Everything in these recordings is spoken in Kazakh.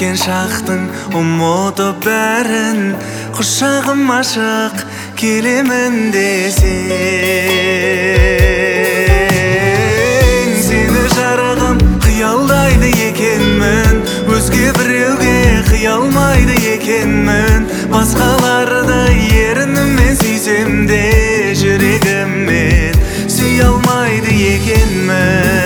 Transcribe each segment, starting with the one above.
өткен шақтың ұмытып бәрін, құшағым ашық келемін десең. Сені жарығым қиялдайды екенмін, өзге біреуге қиялмайды екенмін. Басқаларды ерініммен сүйсем де жүрегіммен сүй алмайды екенмін.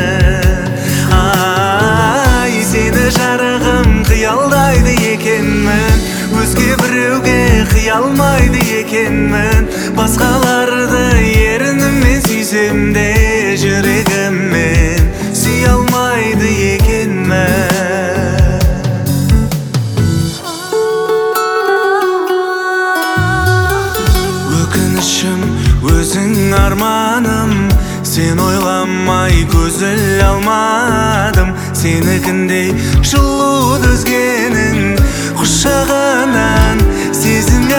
Сені жарығым қиялдайды екенмін, өзге біреуге қиялмайды екенмін. Басқаларды ерініммен сүйсем де жүрегіммен сүй алмайды екенмін. Өкінішім өзің арманым, сен ойламай көз іле алмадым. Сенікіндей жылуды өзгенің құшағынан сезіне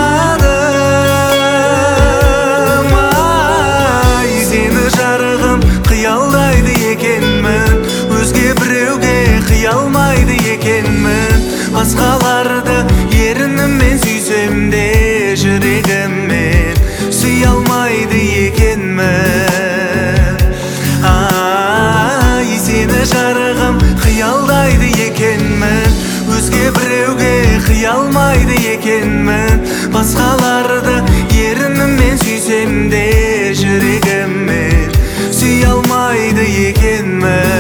алмадым. Сені жарығым қиялдайды екенмін, өзге біреуге қиялмайды екенмін. Басқаларды ерініммен сүйсем де жүрегіммен сүй алмайды екенмін. Сені жарығым қиялдайды екенмін, өзге біреуге қиялмайды екенмін. Басқаларды ерініммен сүйсем де жүрегіммен сүй алмайды екенмін.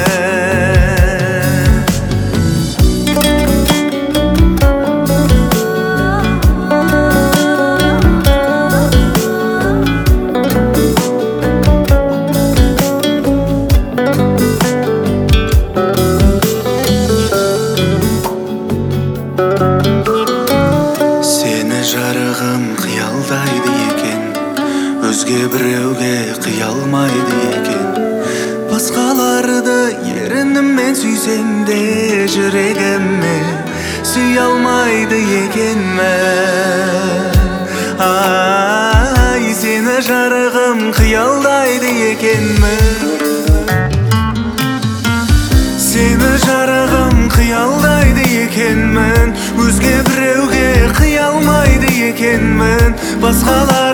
Сені жарығым қиялдайды екен, өзге біреуге қиялмайды екен. Басқаларды ерініммен сүйсем де жүрегіммен сүй алмайды екенмін. Сені жарығым қиялдайды екенмін, сені жарығым қиялдайды екенмін, өзге біреуге қиялмайды екенмін. Басқалар